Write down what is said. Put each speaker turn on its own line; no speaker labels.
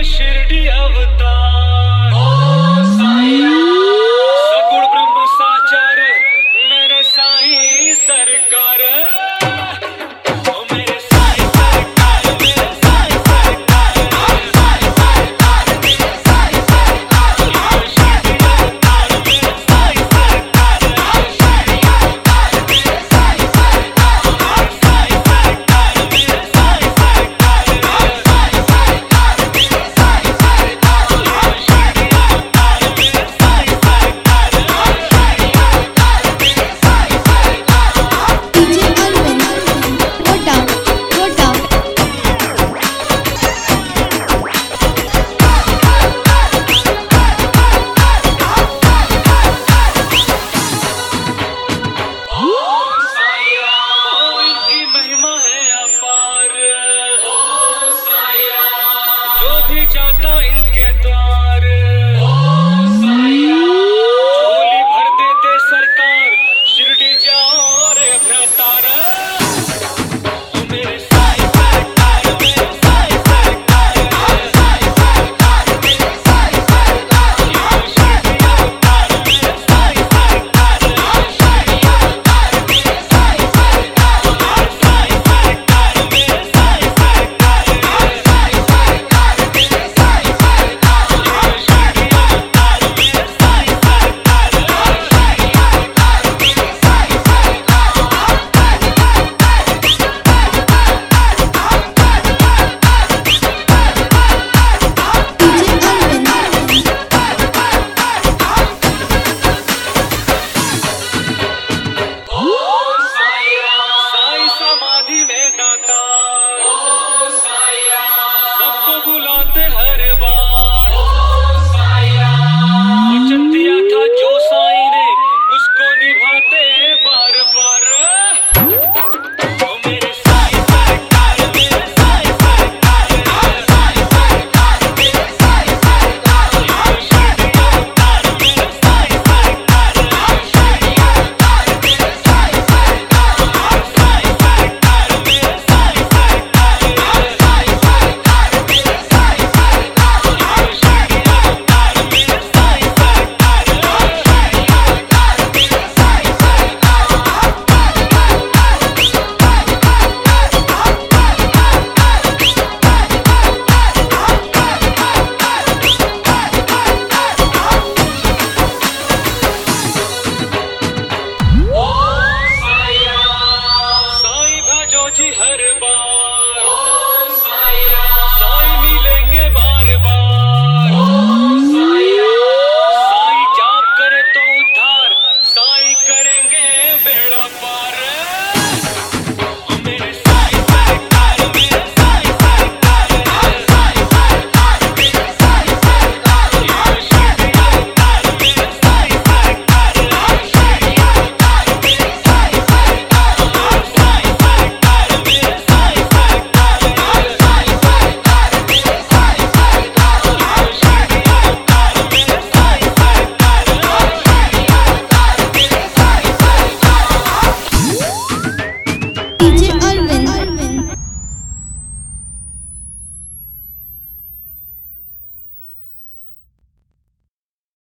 शिरडी अवतार सगुण ब्रह्म साचार मेरे साईं सरकार। जो भी जाता इनके द्वार झोली भर देते सरकार। शिरडी जाओ रे भ्रतार। मेरे साईं सरकार, मेरे साईं सरकार, मेरे साईं सरकार, मेरे साईं सरकार। शिरडी अवतार मेरे साईं सरकार, शिरडी अवतार मेरे साईं सरकार, मेरे साईं सरकार, मेरे साईं सरकार, मेरे साईं सरकार, मेरे साईं सरकार। शिरडी अवतार मेरे साईं सरकार, शिरडी अवतार मेरे साईं साईं समाधि में दाता सबको बुलाते हर बार।